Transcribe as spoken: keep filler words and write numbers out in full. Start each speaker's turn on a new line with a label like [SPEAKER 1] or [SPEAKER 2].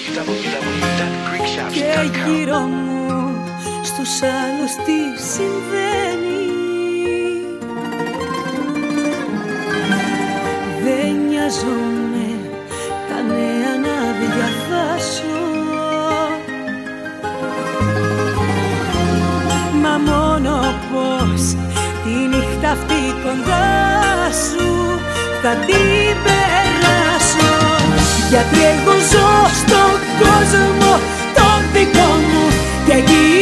[SPEAKER 1] Και γύρω μου στους άλλους τι συμβαίνει. Δεν νοιάζομαι τα νέα να διαβάσω, μα μόνο πως τη νύχτα αυτή κοντά σου θα την περάσω. Γιατί εγώ ζω στον κόσμο τον δικό μου και εκεί